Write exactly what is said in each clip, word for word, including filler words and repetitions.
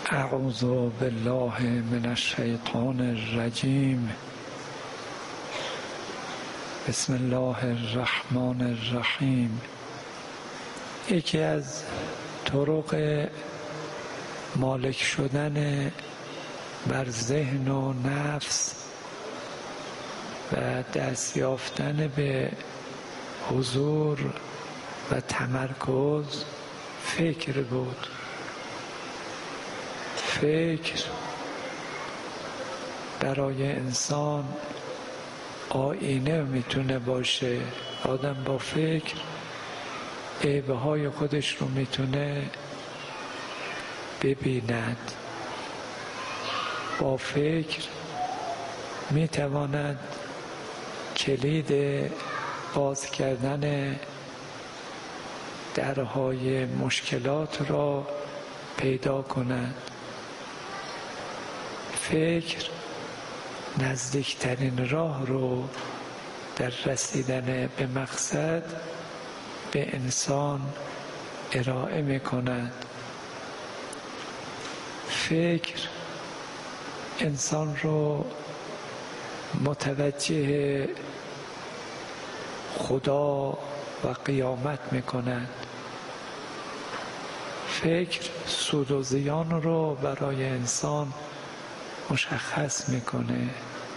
اعوذ بالله من الشیطان الرجیم. بسم الله الرحمن الرحیم. یکی از طرق مالک شدن بر ذهن و نفس و دست یافتن به حضور و تمرکز فکر بود. فکر برای انسان آینه میتونه باشه. آدم با فکر عیبهای خودش رو میتونه ببیند. با فکر میتواند کلید باز کردن درهای مشکلات را پیدا کند. فکر نزدیکترین راه رو در رسیدن به مقصد به انسان ارائه می کند. فکر انسان رو متوجه خدا و قیامت می کند. فکر سود و زیان رو برای انسان مشخص میکنه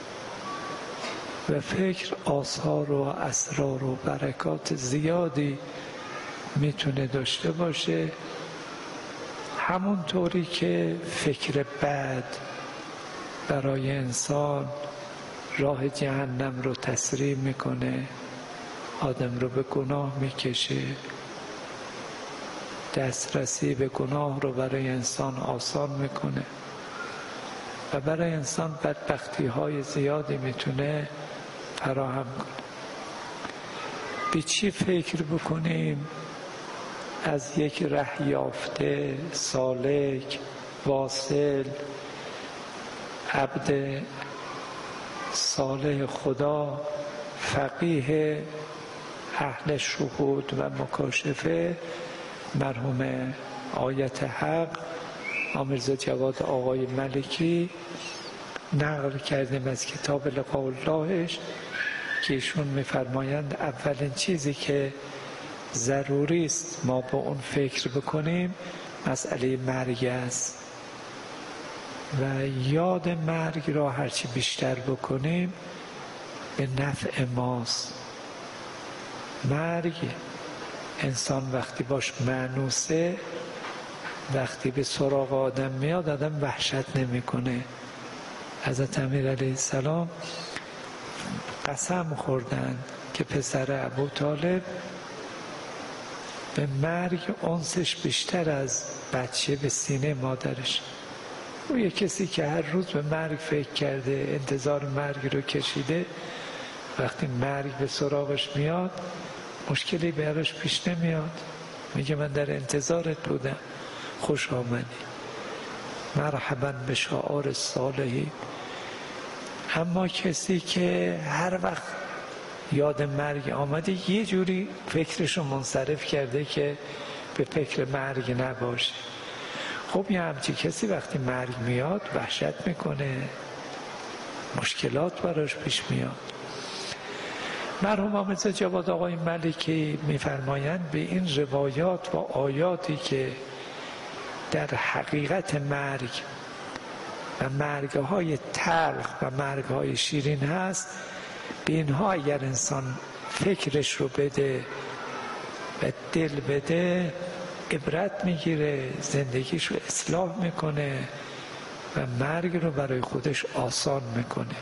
و فکر آثار و اسرار و برکات زیادی میتونه داشته باشه. همونطوری که فکر بد برای انسان راه جهنم رو تسریع میکنه، آدم رو به گناه میکشه، دسترسی به گناه رو برای انسان آسان میکنه و برای انسان بدبختی های زیادی میتونه فراهم کنه. به چی فکر بکنیم؟ از یک ره یافته، سالک، واصل، عبد صالح خدا، فقیه اهل شهود و مکاشفه، مرحوم آیت حق آمرزا جواد آقای ملکی نقل کردیم از کتاب لقاء اللهش که ایشون میفرمایند اولین چیزی که ضروری است ما با اون فکر بکنیم مسئله مرگ است و یاد مرگ را هرچی بیشتر بکنیم به نفع ماست. مرگ انسان وقتی باش مانوسه، وقتی به سراغ آدم میاد آدم وحشت نمیکنه. حضرت امیر علیه السلام قسم خوردن که پسر ابو طالب به مرگ انسش بیشتر از بچه به سینه مادرش. او یه کسی که هر روز به مرگ فکر کرده، انتظار مرگ رو کشیده، وقتی مرگ به سراغش میاد مشکلی براش پیش نمیاد، میگه من در انتظارت بودم، خوش آمدی، مرحبا به شعار صالحی. اما کسی که هر وقت یاد مرگ آمده یه جوری فکرشو منصرف کرده که به فکر مرگ نباشه، خب یه همچی کسی وقتی مرگ میاد وحشت میکنه، مشکلات براش پیش میاد. مرحوم آمرزا جواد آقای ملکی میفرمایند به این روایات و آیاتی که در حقیقت مرگ و مرگهای تلخ و مرگهای شیرین هست، به اینها اگر انسان فکرش رو بده و دل بده عبرت میگیره، زندگیش رو اصلاح میکنه و مرگ رو برای خودش آسان میکنه.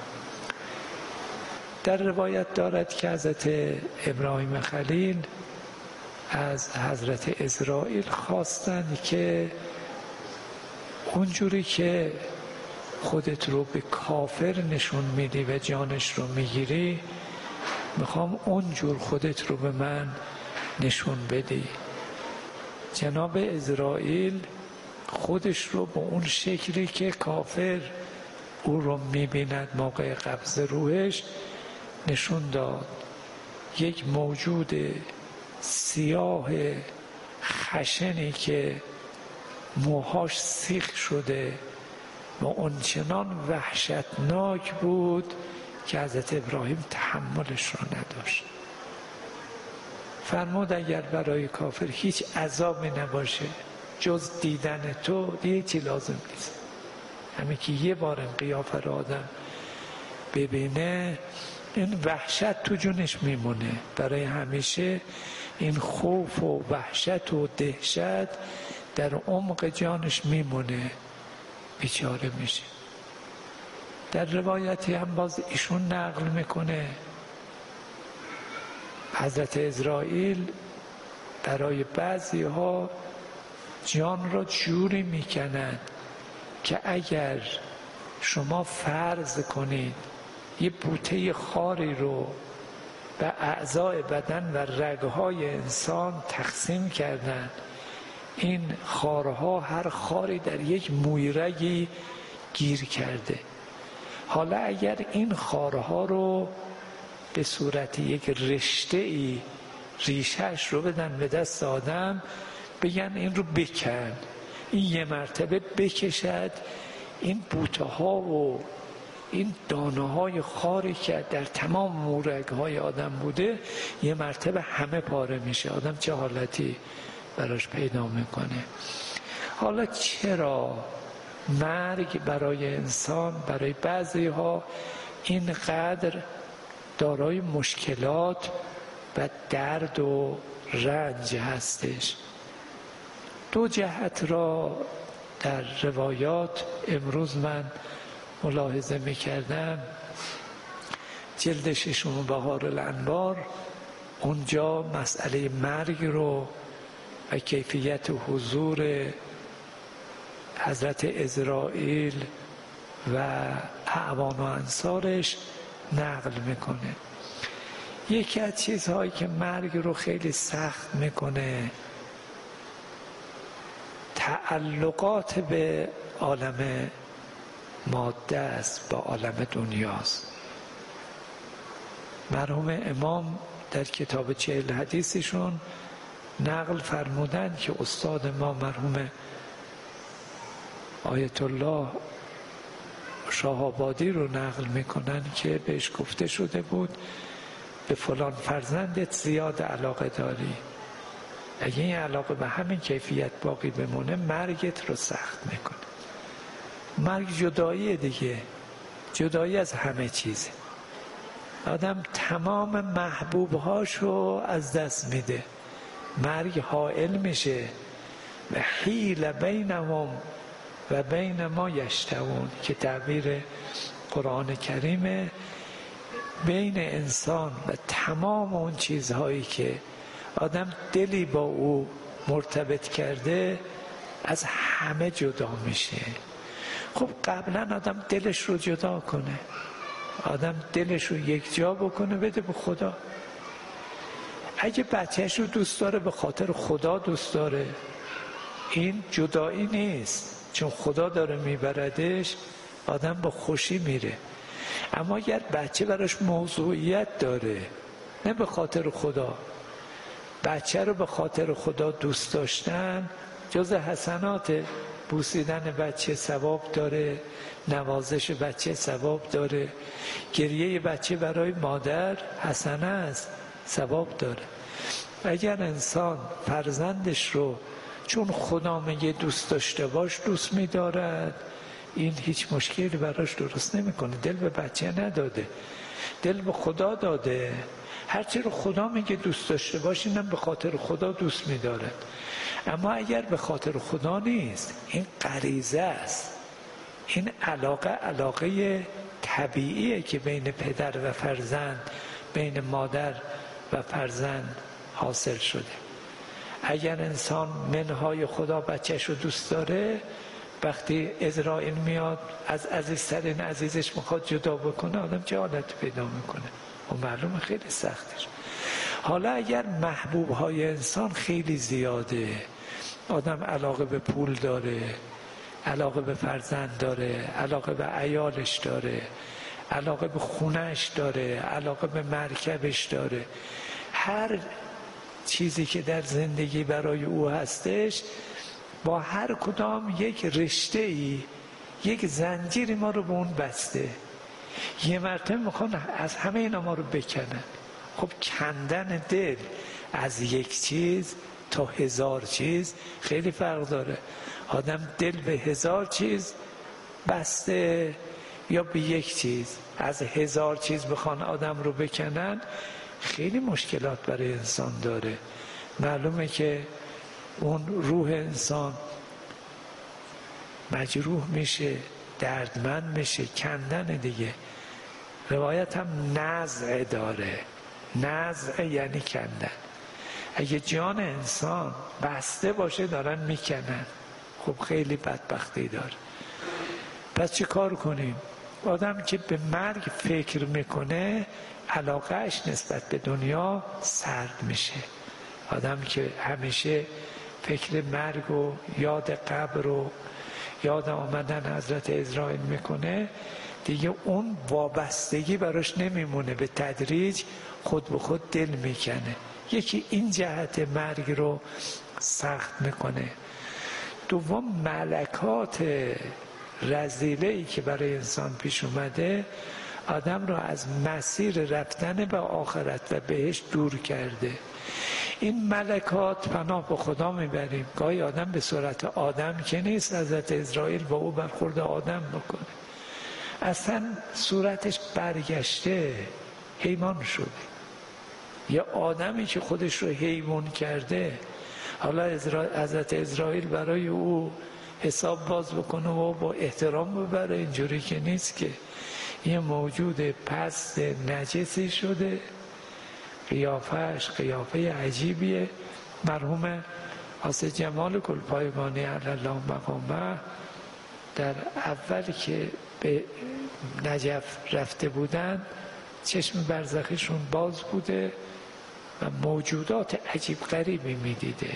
در روایت دارد که حضرت ابراهیم خلیل از حضرت عزراییل خواستند که اونجوری که خودت رو به کافر نشون میدی و جانش رو میگیری، میخوام اونجور خودت رو به من نشون بدی. جناب عزراییل خودش رو به اون شکلی که کافر او رو میبیند موقع قبض روحش نشون داد. یک موجود سیاه خشنی که موهاش سیخ شده و اونچنان وحشتناک بود که حضرت ابراهیم تحملش را نداشت. فرمود اگر برای کافر هیچ عذابی نباشه جز دیدن تو دیگه چی لازم نیست، همین که یه بار این قیافه رو آدم ببینه این وحشت تو جونش میمونه، برای همیشه این خوف و وحشت و دهشت در عمق جانش میمونه، بیچاره میشه. در روایتی هم باز ایشون نقل میکنه حضرت عزرائیل برای بعضی ها جان را جوری میکنند که اگر شما فرض کنید یه بوته خاری رو به اعضای بدن و رگهای انسان تقسیم کردن، این خارها هر خاری در یک مویرگی گیر کرده. حالا اگر این خارها رو به صورت یک رشته ای ریشهش رو بدن به دست آدم، بگن این رو بکن، این یه مرتبه بکشد، این بوته ها و این دانه های خاری که در تمام مورگ های آدم بوده یه مرتبه همه پاره میشه. آدم چه حالتی براش پیدا میکنه. حالا چرا مرگ برای انسان، برای بعضی ها اینقدر دارای مشکلات و درد و رنج هستش؟ دو جهت را در روایات امروز من ملاحظه میکردم. جلد ششم بهار الانوار اونجا مسئله مرگ رو و کیفیت حضور حضرت عزرائیل و اعوان و انصارش نقل میکنه. یکی از چیزهایی که مرگ رو خیلی سخت میکنه تعلقات به عالم ماده است، با عالم دنیاست. مرحوم امام در کتاب چهل حدیثشون نقل فرمودند که استاد ما مرحوم آیت الله شاه آبادی رو نقل میکنن که بهش گفته شده بود به فلان فرزندت زیاد علاقه داری، اگه این علاقه به همین کیفیت باقی بمونه مرگت رو سخت میکنه. مرگ جدایی دیگه، جدایی از همه چیزه. آدم تمام محبوبهاشو از دست میده، مرگ حائل میشه و حیل بینهم و بین ما یشتهون که تعبیر قرآن کریمه، بین انسان و تمام اون چیزهایی که آدم دلی با او مرتبط کرده از همه جدا میشه. خب قبلا آدم دلش رو جدا کنه، آدم دلش رو یک جا بکنه بده به خدا. اگه بچهش رو دوست داره به خاطر خدا دوست داره، این جدایی نیست، چون خدا داره میبردش آدم با خوشی میره. اما اگر بچه براش موضوعیت داره نه به خاطر خدا، بچه رو به خاطر خدا دوست داشتن جز حسنات، بوسیدن بچه ثواب داره، نوازش بچه ثواب داره، گریه بچه برای مادر حسنه است، ثواب داره. اگر انسان فرزندش رو چون خدا میگه دوست داشته باش دوست می‌دارد، این هیچ مشکلی براش درست نمیکنه. دل به بچه نداده، دل به خدا داده. هرچی رو خدا میگه دوست داشته باش اینم به خاطر خدا دوست می‌دارد. اما اگر به خاطر خدا نیست، این غریزه است، این علاقه علاقه طبیعیه که بین پدر و فرزند، بین مادر و فرزند حاصل شده. اگر انسان منهای خدا بچهش رو دوست داره، وقتی عزرائیل میاد از عزیزترین عزیزش میخواد جدا بکنه، آدم چه حالت پیدا میکنه؟ و معلومه خیلی سختش. حالا اگر محبوب های انسان خیلی زیاده، آدم علاقه به پول داره، علاقه به فرزند داره، علاقه به عیالش داره، علاقه به خونهش داره، علاقه به مرکبش داره، هر چیزی که در زندگی برای او هستش با هر کدام یک رشته‌ای، یک زنجیری ما رو به اون بسته. یه مرتبه میخوان از همه اینا ما رو بکنن. خب کندن دل از یک چیز تا هزار چیز خیلی فرق داره. آدم دل به هزار چیز بسته یا به یک چیز. از هزار چیز بخوان آدم رو بکنن خیلی مشکلات برای انسان داره. معلومه که اون روح انسان مجروح میشه، دردمند میشه، کندن دیگه. روایت هم نزع داره. نزع یعنی کندن. اگه جان انسان بسته باشه دارن میکنن، خب خیلی بدبختی داره. پس چه کار کنیم؟ آدم که به مرگ فکر میکنه علاقهش نسبت به دنیا سرد میشه. آدم که همیشه فکر مرگ و یاد قبر و یاد آمدن حضرت عزراییل میکنه دیگه اون وابستگی براش نمیمونه، به تدریج خود به خود دل میکنه. یکی این جهت مرگ رو سخت میکنه. دوم ملکات رذیله‌ای که برای انسان پیش اومده آدم رو از مسیر رفتن به آخرت و بهش دور کرده. این ملکات پناه به خدا میبریم. گاهی آدم به صورت آدم که نیست حضرت عزراییل با او برخورد آدم بکنه، اصلا صورتش برگشته حیوان شده. یا آدمی که خودش رو حیوان کرده، حالا حضرت عزراییل برای او حساب باز بکنه و با احترام ببره، اینجوری که نیست که یه موجود پست نجسی شده. قیافهش قیافه عجیبیه. مرحوم حاصل جمال گلپایگانی علی الله مقامه در اول که به نجف رفته بودن چشم برزخیشون باز بوده و موجودات عجیب غریبی میدیده.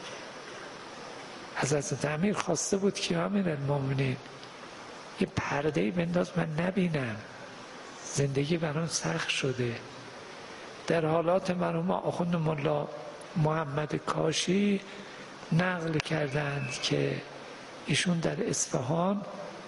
حضرت امیر خواسته بود که امیر المومنین یه پرده‌ای بنداز من نبینم، زندگی برام سخت شده. در حالات مرحوم آخوند ملا محمد کاشی نقل کردند که ایشون در اصفهان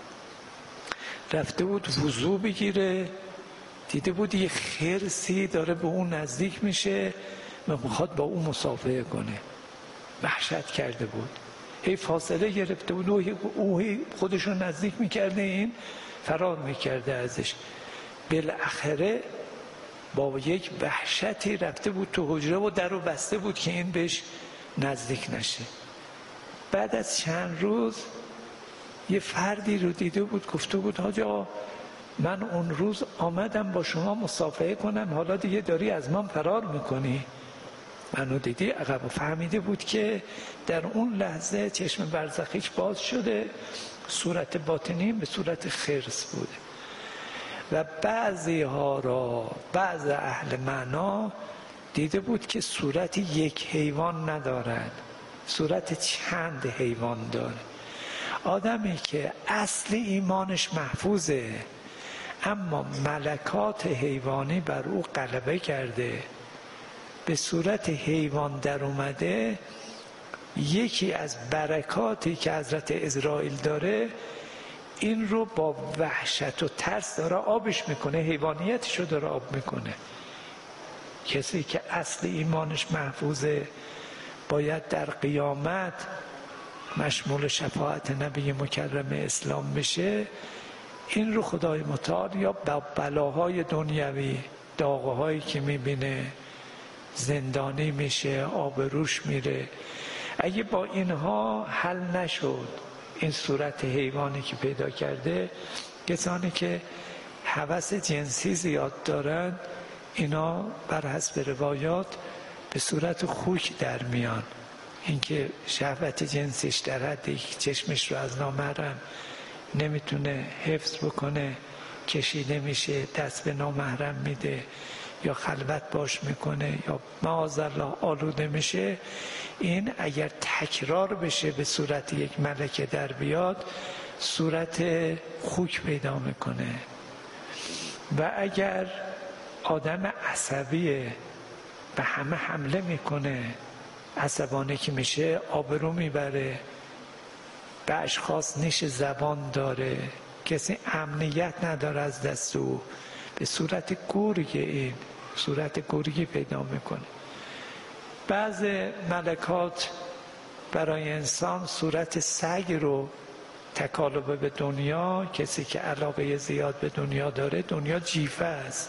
رفته بود وضو بگیره، دیده بود یه خرسی داره به اون نزدیک میشه و میخواد با اون مصافحه کنه. وحشت کرده بود، هی فاصله گرفته بود و او خودشون نزدیک میکرده، این فرار میکرده ازش. بالاخره با یک وحشتی رفته بود تو حجره و در رو بسته بود که این بهش نزدیک نشه. بعد از چند روز یه فردی رو دیده بود، گفته بود حاج آقا من اون روز آمدم با شما مصافحه کنم، حالا دیگه داری از من فرار میکنی. منو دیدی عقب. فهمیده بود که در اون لحظه چشم برزخیش باز شده، صورت باطنی به صورت خرس بوده. و بعضی ها را بعض اهل معنا دیده بود که صورت یک حیوان ندارد، صورت چند حیوان داره. آدمی که اصل ایمانش محفوظه اما ملکات حیوانی بر او غلبه کرده، به صورت حیوان در اومده، یکی از برکاتی که حضرت عزراییل داره این رو با وحشت و ترس داره آبش میکنه، حیوانیتش رو داره آب میکنه. کسی که اصل ایمانش محفوظه باید در قیامت مشمول شفاعت نبی مکرم اسلام بشه. این رو خدای متعال یا با بلاهای دنیوی، داغهایی که میبینه، زندانی میشه، آبروش میره، اگه با اینها حل نشد این صورت حیوانی که پیدا کرده، کسانی که هوس جنسی زیاد دارن اینا بر حسب روایات به صورت خوک در میان. اینکه شهوت جنسیش در حدی که چشمش رو از نامحرم نمیتونه حفظ بکنه، کشیده میشه، دست به نامحرم میده یا خلوت باش میکنه یا معاذالله آلوده میشه، این اگر تکرار بشه به صورت یک ملکه در بیاد صورت خوک پیدا میکنه. و اگر آدم عصبیه به همه حمله میکنه، عصبانی که میشه آبرو میبره، به اشخاص نیش زبان داره، کسی امنیت نداره از دست او، به صورت گرگ، این صورت گرگی پیدا میکنه. بعض ملکات برای انسان صورت سگ رو تکالب به دنیا، کسی که علاقه زیاد به دنیا داره، دنیا جیفه است.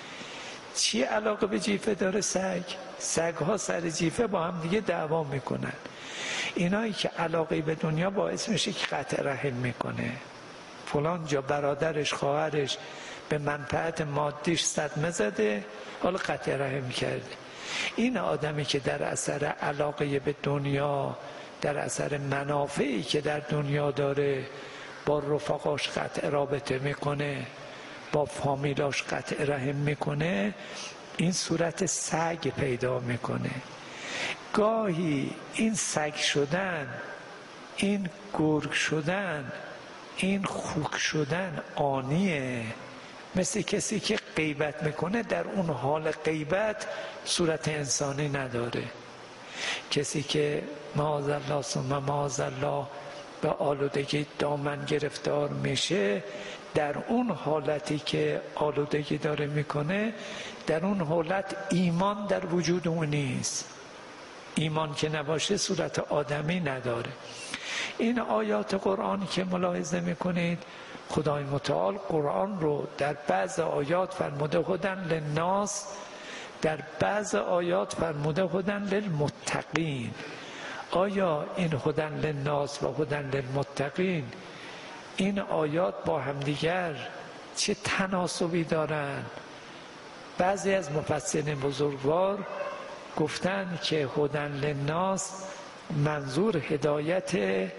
چی علاقه به جیفه داره سگ؟ سگ ها سر جیفه با هم دیگه دعوا میکنن. اینایی که علاقه به دنیا باعث میشه که قطع رحم میکنه. فلان جا برادرش خواهرش به منفعت مادیش صدمه زده، حالا قطع رحم کرده. این آدمی که در اثر علاقه به دنیا، در اثر منافعی که در دنیا داره، با رفقاش قطع رابطه میکنه، با فامیلاش قطع رحم میکنه، این صورت سگ پیدا میکنه. گاهی این سگ شدن، این گرگ شدن، این خوک شدن آنیه. مثل کسی که غیبت میکنه در اون حال غیبت صورت انسانی نداره. کسی که معاذالله ثم معاذالله به آلودگی دامن گرفتار میشه، در اون حالتی که آلودگی داره میکنه، در اون حالت ایمان در وجود اون نیست. ایمان که نباشه صورت آدمی نداره. این آیات قرآنی که ملاحظه میکنید، خدای متعال قرآن رو در بعض آیات فرموده هدن للناس، در بعض آیات فرموده هدن للمتقین. آیا این هدن للناس و هدن للمتقین، این آیات با همدیگر چه تناسبی دارن؟ بعضی از مفسرین بزرگوار گفتن که هدن للناس منظور هدایت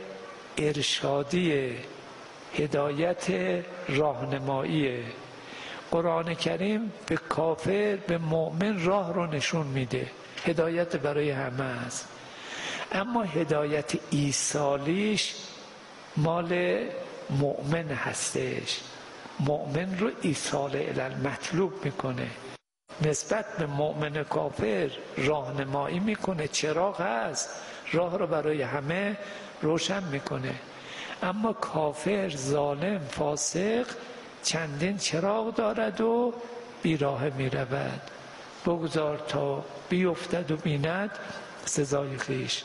ارشادیه، هدایت راهنماییه. قرآن کریم به کافر، به مؤمن راه رو نشون میده، هدایت برای همه است. اما هدایت ایصالیش مال مؤمن هستش. مؤمن رو ایصال الی المطلوب میکنه، نسبت به مؤمن کافر راهنمایی میکنه، چراغ هست، راه رو برای همه روشن میکنه. اما کافر، ظالم، فاسق چندین چراغ دارد و بیراه میرود. بگذار تا بیفتد و بیند سزای خویش.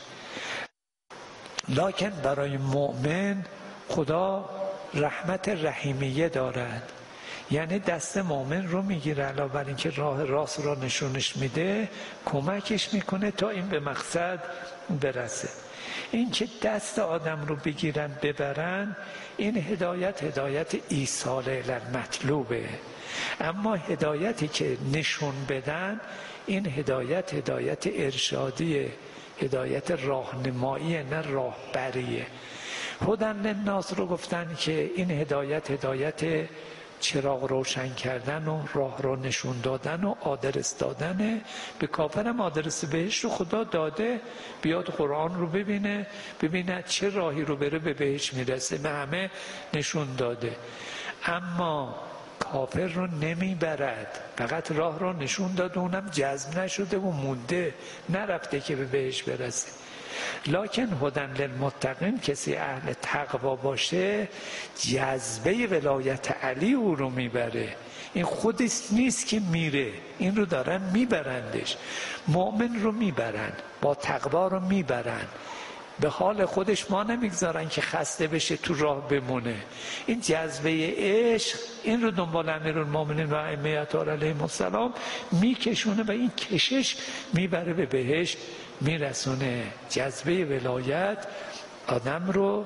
لکن برای مؤمن خدا رحمت رحیمیه دارد، یعنی دست مؤمن رو میگیره، علاوه بر اینکه راه راست را نشونش میده، کمکش میکنه تا این به مقصد برسه. این که دست آدم رو بگیرن ببرن، این هدایت هدایت ایصال الی المطلوبه. اما هدایتی که نشون بدن، این هدایت هدایت ارشادیه، هدایت راهنمایی، نه راهبریه. هدن للناس رو گفتن که این هدایت هدایت چراغ روشن کردن و راه رو نشون دادن و آدرس دادنه. به کافرم آدرس بهشت رو خدا داده، بیاد قرآن رو ببینه، ببینه چه راهی رو بره به بهشت میرسه، به همه نشون داده. اما کافر رو نمیبرد، فقط راه رو نشون داده، اونم جذب نشده و مونده، نرفته که به بهشت برسه. لکن هدن للمتقین، کسی اهل تقوا باشه، جذبه ولایت علی او رو میبره. این خودش نیست که میره، این رو دارن میبرندش. مؤمن رو میبرن، با تقوا رو میبرن، به حال خودش ما نمیگذارن که خسته بشه تو راه بمونه. این جذبه عشق این رو دنبال امیرالمومنین و ائمه اطهار علیهم السلام میکشونه و این کشش میبره به بهشت میرسونه. جذبه ولایت آدم رو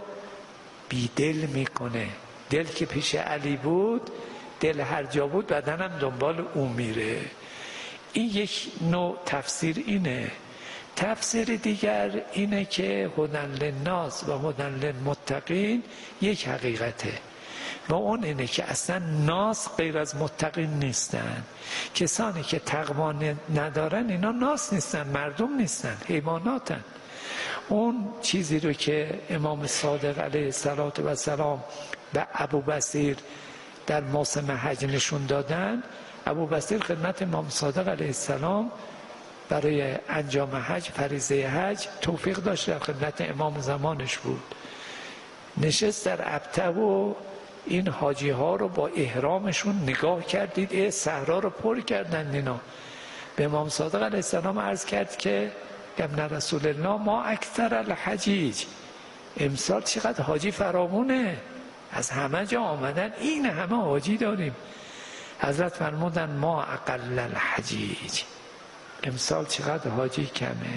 بیدل میکنه. دل که پیش علی بود، دل هر جا بود، بدنم دنبال او میره. این یک نوع تفسیر اینه. تفسیر دیگر اینه که هدن للناس و هدن للمتقین یک حقیقته، و اون اینه که اصلا ناس غیر از متقین نیستن. کسانی که تقوا ندارن اینا ناس نیستن، مردم نیستن، حیواناتن. اون چیزی رو که امام صادق علیه السلام به ابوبصیر در موسم حج نشون دادن، ابوبصیر خدمت امام صادق علیه السلام برای انجام حج، فریضه حج، توفیق داشت، در خدمت امام زمانش بود. نشست در ابته و این حاجی ها رو با احرامشون نگاه کردید، ای صحرا رو پر کردن اینا. به امام صادق علیه السلام عرض کرد که ابن رسول الله ما اکثر الحجیج، امسال چقدر حاجی فراوونه، از همه جا آمدن، این همه حاجی داریم. حضرت فرمودن ما اقل الحجیج، امسال چقدر حاجی کمه.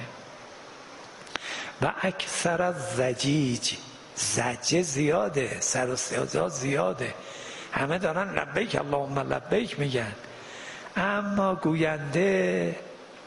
و اکثر الزجیج، زجه زیاده، سر و صدا زیاده، همه دارن لبیک اللهم لبیک میگن، اما گوینده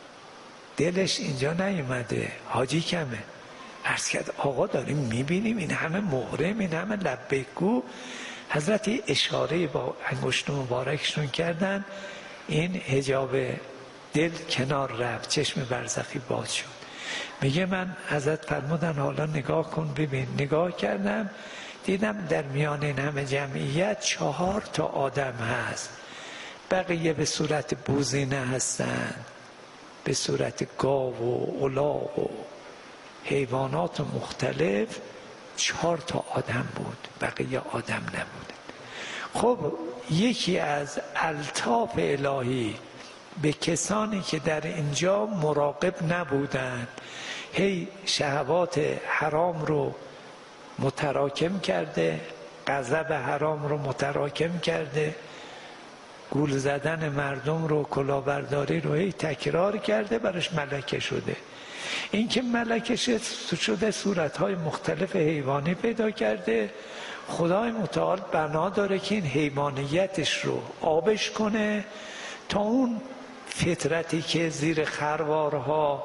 دلش اینجا نیومده، حاجی کمه. عرض کرد آقا داریم میبینیم این همه محرم، این همه لبیک گو. حضرت اشاره با انگشت مبارکشون کردن، این حجاب دل کنار رفت، چشم برزخی باز شد. میگه من حضرت فرمودن حالا نگاه کن ببین. نگاه کردم دیدم در میان این همه جمعیت چهار تا آدم هست، بقیه به صورت بوزینه هستن، به صورت گاو و الاغ و حیوانات مختلف. چهار تا آدم بود، بقیه آدم نبود. خب یکی از الطاف الهی به کسانی که در اینجا مراقب نبودند، هی شهوات حرام رو متراکم کرده، غضب حرام رو متراکم کرده، گول زدن مردم رو، کلاهبرداری رو هی تکرار کرده، براش ملکه شده. این که ملکه شده صورتهای مختلف حیوانی پیدا کرده. خدای متعال بنا داره که این حیوانیتش رو آبش کنه تا اون فطرتی که زیر خروارها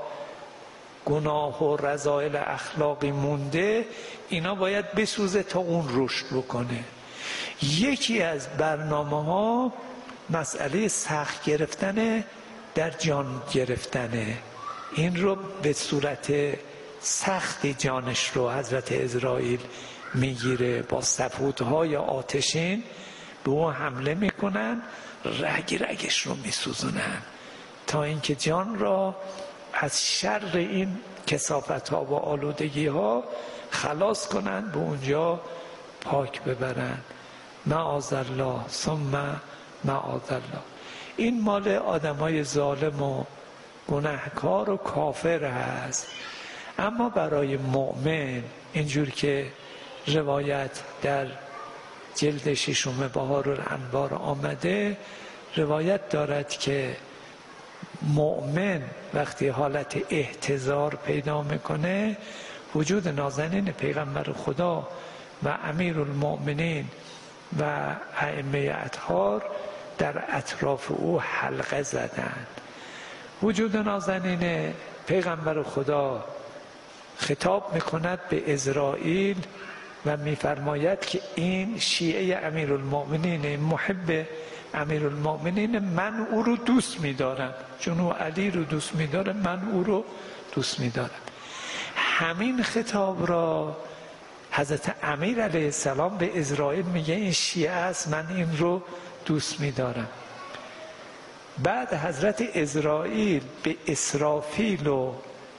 گناه و رذایل اخلاقی مونده، اینا باید بسوزه تا اون رشد بکنه. یکی از برنامه ها مسئله سخت گرفتن در جان گرفتنه. این رو به صورت سختی جانش رو حضرت عزرائیل میگیره، با سفودهای آتشین به او حمله میکنن، رگ رگش رو میسوزونن تا اینکه جان را از شر این کثافت ها و آلودگی ها خلاص کنن، به اونجا پاک ببرن. معاذ الله ثم معاذ الله. این مال آدمای ظالم و گناهکار و کافر هست. اما برای مؤمن اینجور که روایت در جلد ششم بهارالانوار آمده، روایت دارد که مؤمن وقتی حالت احتضار پیدا میکنه، وجود نازنین پیغمبر خدا و امیرالمؤمنین و ائمه اطهار در اطراف او حلقه زدند. وجود نازنین پیغمبر خدا خطاب میکند به عزرائیل و میفرماید که این شیعه امیرالمؤمنین، محب امیرالمؤمنین، من او رو دوست میدارم، چون او علی رو دوست میداره، من او رو دوست میدارم. همین خطاب را حضرت امیر علیه السلام به عزرائیل میگه این شیعه است، من این رو دوست میدارم. بعد حضرت عزرائیل به اسرافیل و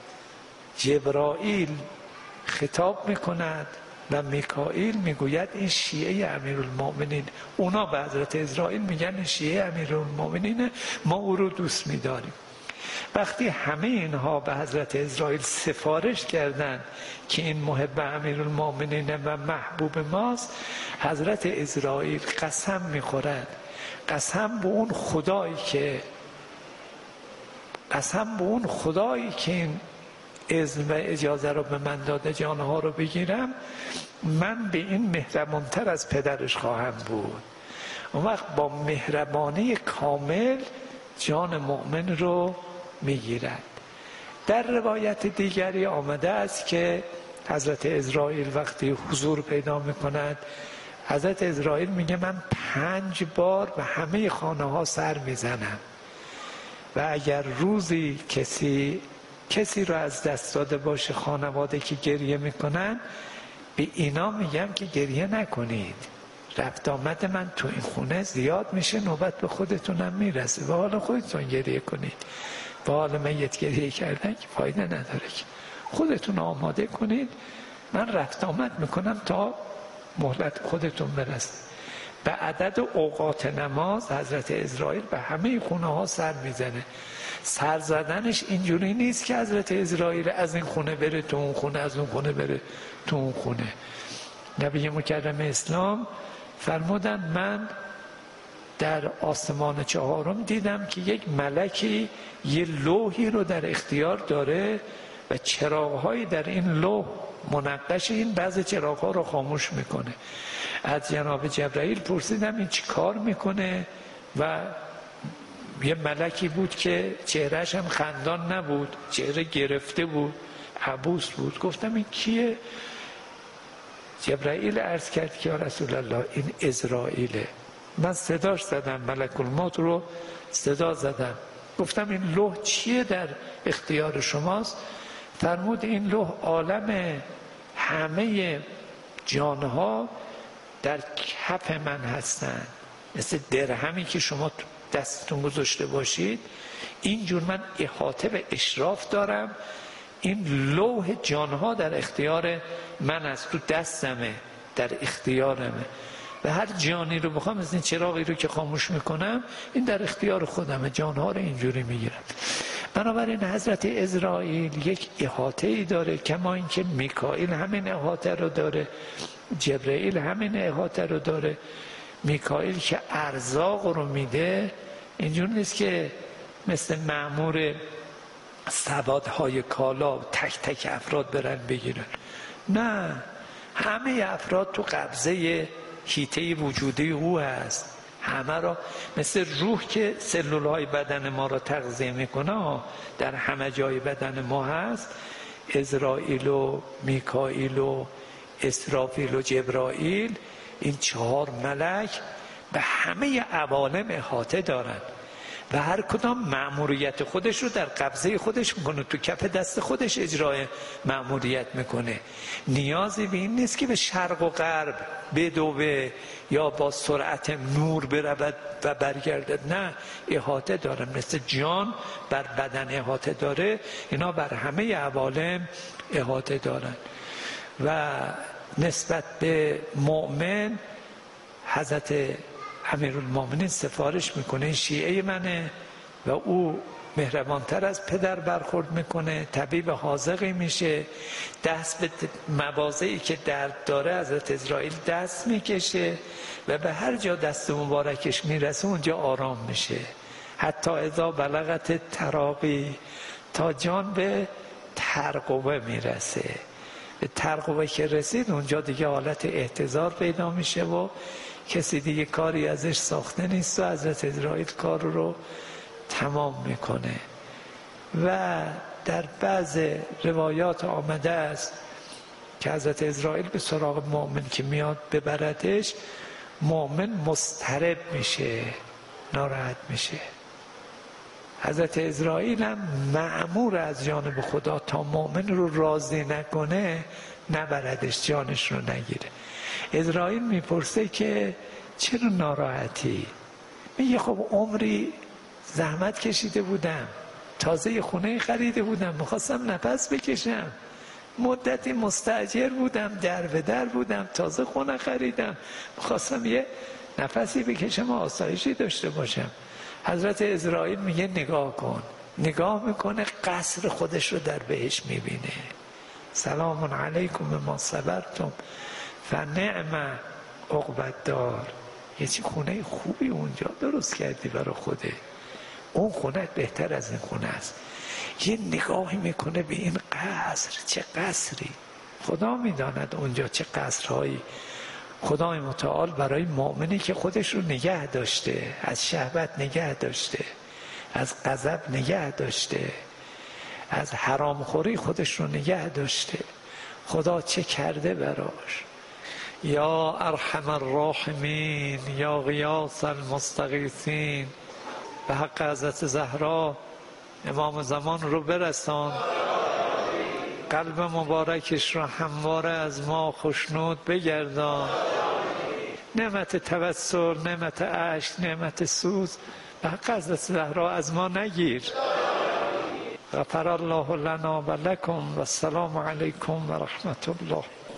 جبرائیل خطاب میکند و میکائیل میگوید این شیعه امیرالمؤمنین. اونا به حضرت عزرائیل میگن شیعه امیرالمؤمنین، ما او رو دوست میداریم. وقتی همه اینها به حضرت عزرائیل سفارش کردند که این محب امیرالمؤمنین و محبوب ماست، حضرت عزرائیل قسم میخورد، قسم به اون خدایی که قسم به اون خدایی که این اذن و اجازه رو به من داده جانها رو بگیرم، من به این مهربانتر از پدرش خواهم بود. اون وقت با مهربانی کامل جان مؤمن رو میگیرد. در روایت دیگری آمده است که حضرت عزرائیل وقتی حضور پیدا میکند، حضرت عزرائیل میگه من پنج بار به همه خانه ها سر میزنم و اگر روزی کسی کسی رو از دست داده باشه، خانواده که گریه میکنن، به اینا میگم که گریه نکنید، رفت آمد من تو این خونه زیاد میشه، نوبت به خودتونم میرسه و حالا خودتون گریه کنید. و حالا میت گریه کردن که فایده نداره، که خودتون آماده کنید، من رفت آمد میکنم تا مهلت خودتون برسه. به عدد اوقات نماز حضرت عزرائیل به همه خونه ها سر میزنه. سر زدنش اینجوری نیست که حضرت عزرائیل از این خونه بره تو اون خونه، از اون خونه بره تو اون خونه. نبی مکرم اسلام فرمودن من در آسمان چهارم دیدم که یک ملکی یه لوحی رو در اختیار داره و چراغ‌هایی در این لوح منقش، این بعضی چراغ‌ها رو خاموش میکنه. از جناب جبرائیل پرسیدم این چی کار میکنه؟ و یه ملکی بود که چهرهش هم خندان نبود، چهره گرفته بود، عبوس بود. گفتم این کیه؟ جبرائیل عرض کرد که یا رسول الله این عزرائیله. من صداش زدم، ملک الموت رو صدا زدم، گفتم این لوح چیه در اختیار شماست؟ فرمود این لوح عالم همه جانها در کف من هستن، مثل درهمی که شما دستتون گذاشته باشید اینجور من احاطه به اشراف دارم. این لوح جانها در اختیار من است، تو دستمه، در اختیارمه و هر جانی رو بخوام، از این چراغی رو که خاموش میکنم این در اختیار خودمه، جانها رو اینجوری میگیرم. بنابراین حضرت عزرائیل یک احاطه ای داره، کما اینکه میکائیل همین احاطه رو داره، جبرائیل همین احاطه رو داره. میکائیل که ارزاق رو میده، اینجور نیست که مثل مأمور سوادهای کالا تک تک افراد برن بگیرن، نه، همه افراد تو قبضه هیته وجودی او هست. همه را مثل روح که سلولهای بدن ما را تغذیه میکنه در همه جای بدن ما هست، عزرائیل و میکائیل و اسرافیل و جبرائیل، این چهار ملک به همه عوالم احاطه دارن و هر کدام مأموریت خودش رو در قبضه خودش میکنه، تو کف دست خودش اجرای مأموریت میکنه. نیازی به این نیست که به شرق و غرب بدوه یا با سرعت نور برود و برگردد، نه، احاطه داره. مثل جان بر بدن احاطه داره، اینا بر همه عوالم احاطه دارن. و نسبت به مؤمن حضرت امیرالمومنین سفارش میکنه این شیعه منه و او مهربانتر از پدر برخورد میکنه، طبیب حاذقی میشه، دست به مواضعی که درد داره حضرت عزرائیل دست میکشه و به هر جا دست مبارکش میرسه اونجا آرام میشه. حتی اذا بلغت تراقی، تا جان به ترقوه میرسه. به ترقوه که رسید اونجا دیگه حالت احتضار پیدا میشه و کسی دیگه کاری ازش ساخته نیست و حضرت عزرائیل کار رو تمام میکنه. و در بعض روایات آمده است که حضرت عزرائیل به سراغ مؤمن که میاد ببردش، مؤمن مضطرب میشه، ناراحت میشه. حضرت عزرائیل هم مأمور از جانب خدا تا مؤمن رو راضی نکنه نبردش، جانش رو نگیره. عزرائیل میپرسه که چرا ناراحتی؟ میگه خب عمری زحمت کشیده بودم، تازه یه خونه خریده بودم، میخواستم نفس بکشم، مدتی مستاجر بودم، در به در بودم، تازه خونه خریدم، میخواستم یه نفسی بکشم و آسایشی داشته باشم. حضرت عزرائیل میگه نگاه کن، نگاه میکنه قصر خودش رو در بهشت میبینه. سلام علیکم ما صبرتم فنعم عقبی الدار. یه چی خونه خوبی اونجا درست کردی برای خوده، اون خونه بهتر از این خونه است. یه نگاهی میکنه به این قصر، چه قصری، خدا میداند اونجا چه قصرهایی خدای متعال برای مؤمنی که خودش رو نگه داشته، از شهوت نگه داشته، از غضب نگه داشته، از حرامخوری خودش رو نگه داشته، خدا چه کرده براش. یا ارحم الراحمین، یا غیاث المستغیثین. به حق حضرت زهرا امام زمان رو برسان، قلب مبارکش رو همواره از ما خوشنود بگردان. نعمت توسل، نعمت عشق، نعمت سوز به حق حضرت زهرا از ما نگیر. غفر الله لنا و لکم و السلام علیکم و رحمت الله.